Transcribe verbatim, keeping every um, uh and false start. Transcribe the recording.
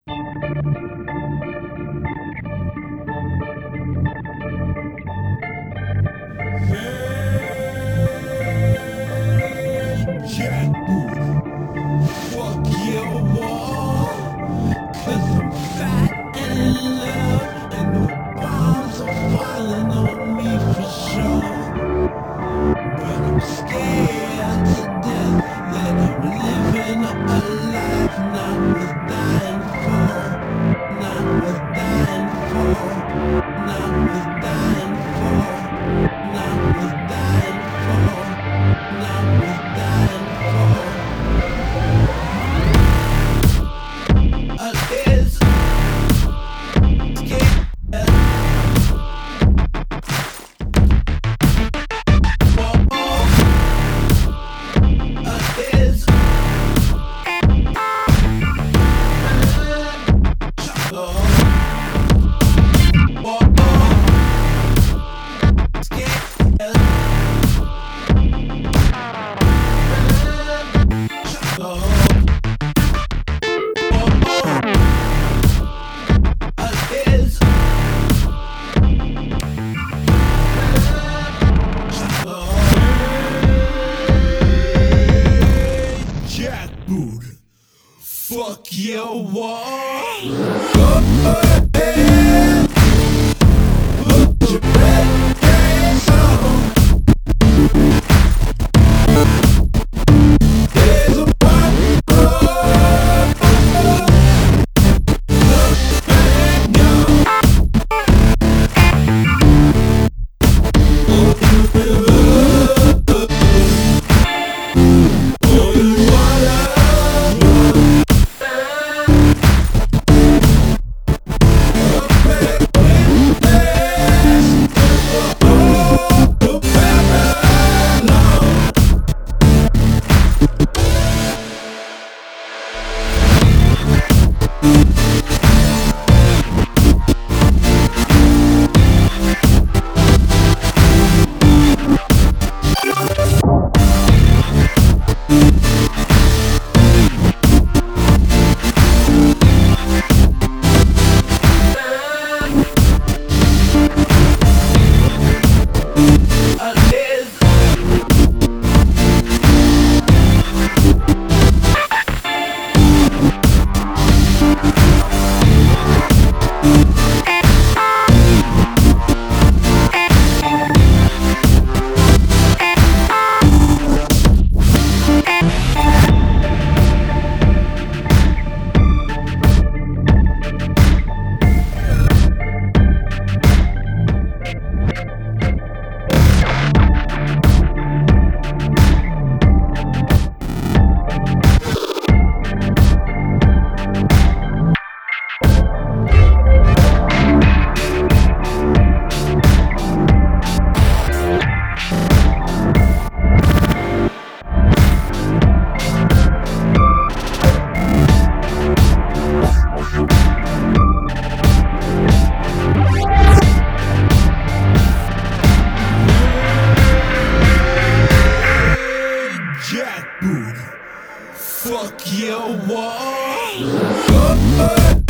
Jackboot, fuck your wall, cause I'm fat and in love, and the bombs are falling on me for sure. But I'm scared to death that I'm living a life not worth dying for, not worth dying for, not worth dying for, not worth dying for, not worth dying for. Uh, is scared. Jackboot, fuck your wall. Go ahead, put your red pants on. There's a white road, hang on. Jackboot, fuck your wall. Go ahead.